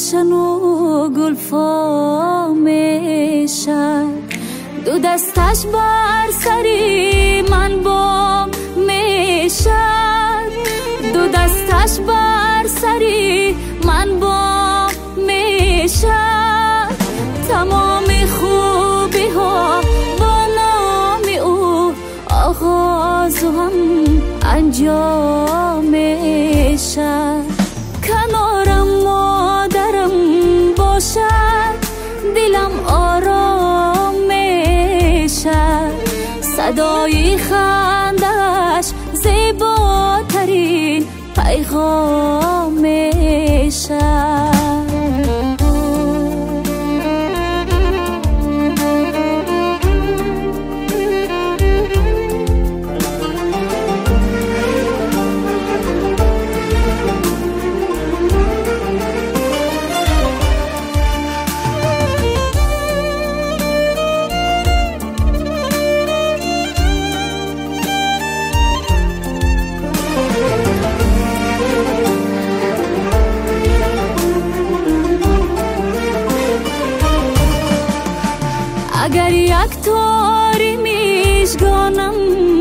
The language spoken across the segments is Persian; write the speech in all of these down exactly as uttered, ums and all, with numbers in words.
روشن و گلفا میشد، دو دستش بر سری من با میشد، دو دستش بر سری من با میشد. تمام خوبی ها با نام او آغاز و هم انجام میشد. کنارم مادرم باشد دلم آرام میشد، صدای خندش زیباترین پیغام میشد. اگر یک تاری میشگانم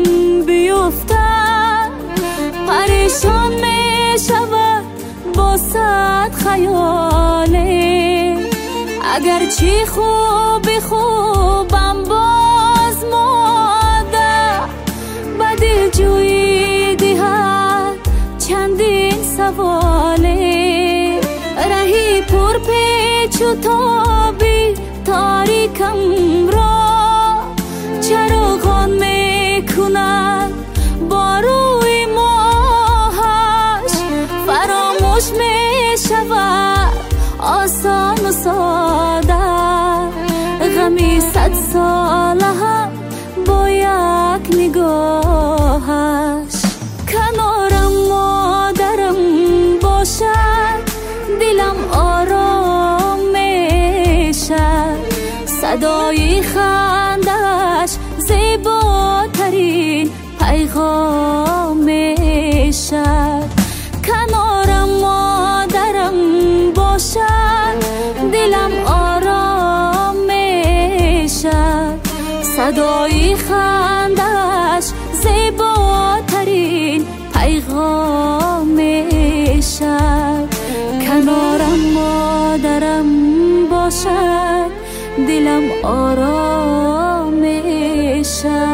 بیفتد، پریشان میشود با صد خیاله. اگر چی خوب خوبم باز ماده، به دل جویی دهد چندین سواله. رهی پر پیچ و تابی تاریکم را چراغان میکند با روی ماهش، فراموش میشود آسان و ساده. غمی صد ساله هم با یک نگاهش. کنارم مادرم باشد دلم آرام میشد، صدای خندش زیباترین پیغام میشد. کنارم مادرم باشد دلم آرام میشد، صدای خندش زیباترین پیغام میشد. کنارم مادرم باشد دلم آرام میشد.